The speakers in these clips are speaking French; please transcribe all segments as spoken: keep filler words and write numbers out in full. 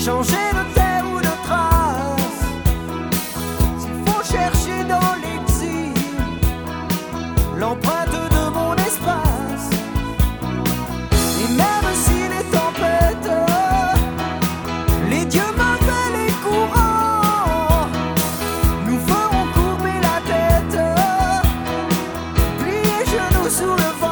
changer de terre ou de trace. S'il faut chercher dans l'exil l'empreinte de mon espace, et même si les tempêtes, les dieux m'appellent les courants, nous ferons courber la tête, plier genoux sous le vent.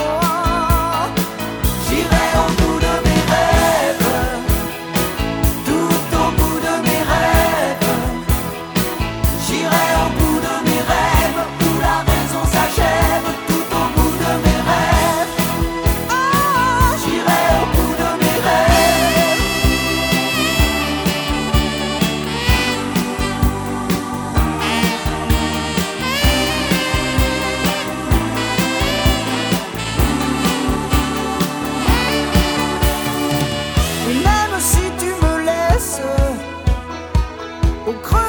J'irai au bout de mes rêves, tout au bout de mes rêves. J'irai au bout de mes rêves, où la raison s'achève, tout au bout de mes rêves. Ah, j'irai au bout de mes rêves. Et même si tu me laisses au creux